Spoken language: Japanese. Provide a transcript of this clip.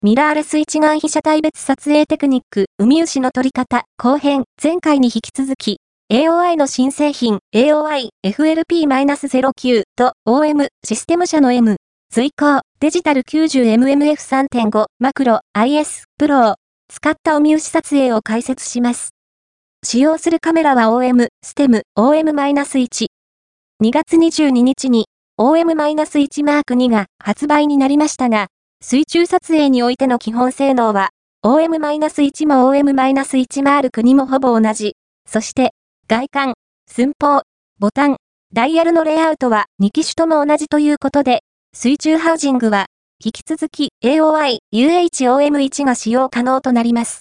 ミラーレス一眼被写体別撮影テクニック、ウミウシの撮り方、後編、前回に引き続き、AOI の新製品、AOI FLP-09 と OM システム社の M、随行、デジタル 90mmF3.5 マクロ IS プロを使ったウミウシ撮影を解説します。使用するカメラは OM、ステム、OM-1。2月22日に OM-1 マーク2が発売になりましたが、水中撮影においての基本性能は、OM-1 も OM-1 マーク2もほぼ同じ。そして、外観、寸法、ボタン、ダイヤルのレイアウトは2機種とも同じということで、水中ハウジングは、引き続き AOI UH-OM1 が使用可能となります。